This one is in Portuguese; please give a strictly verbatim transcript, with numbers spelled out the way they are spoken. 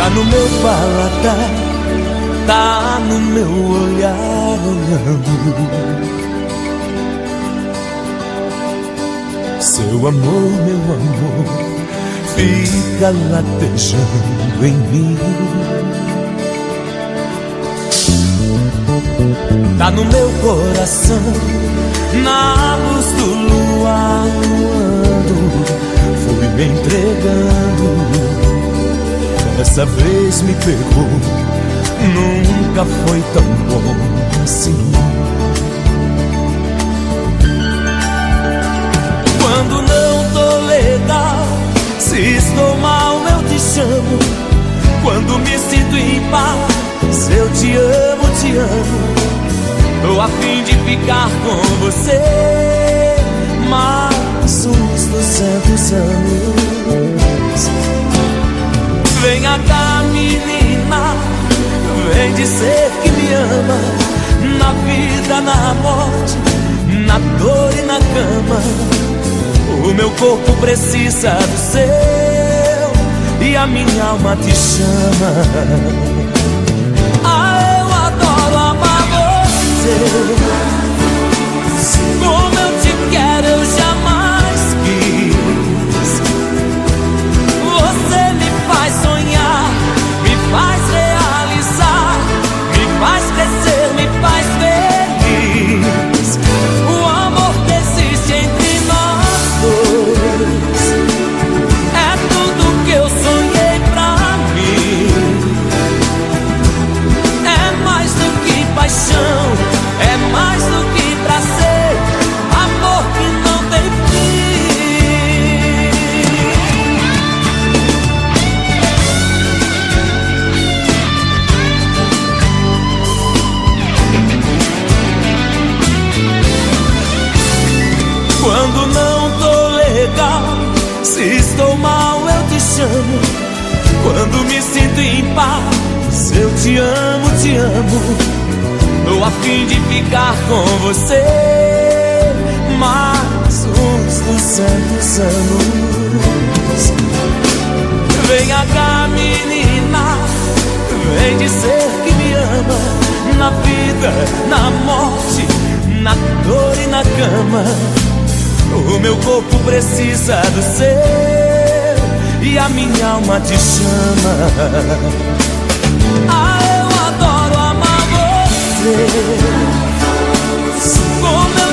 Tá no meu paladar, tá no meu olhar olhando. Seu amor, meu amor, fica latejando em mim. Tá no meu coração, na luz do luar luando, fui me entregando. Dessa vez me pegou, nunca foi tão bom assim. Quando não tô legal, se estou mal eu te chamo. Quando me sinto em paz, eu te amo, te amo. Tô a fim de ficar com você mais uns duzentos anos. Venha cá, menina, vem dizer que me ama. Na vida, na morte, na dor e na cama. O meu corpo precisa do seu e a minha alma te chama. Ah, eu adoro amar você. Como eu te quero, eu jamais quis. Você me faz sonhar, me faz realizar, me faz crescer, me faz feliz. O amor que existe entre nós dois é tudo que eu sonhei pra mim. É mais do que paixão, é mais do que prazer, amor que não tem fim. Quando não tô legal, se estou mal eu te chamo. Quando me sinto em paz, eu te amo, te amo. Tô a fim de ficar com você mais uns duzentos anos. Venha cá, menina, vem dizer que me ama. Na vida, na morte, na dor e na cama. O meu corpo precisa do seu e a minha alma te chama. Ah, eu adoro amar você. Como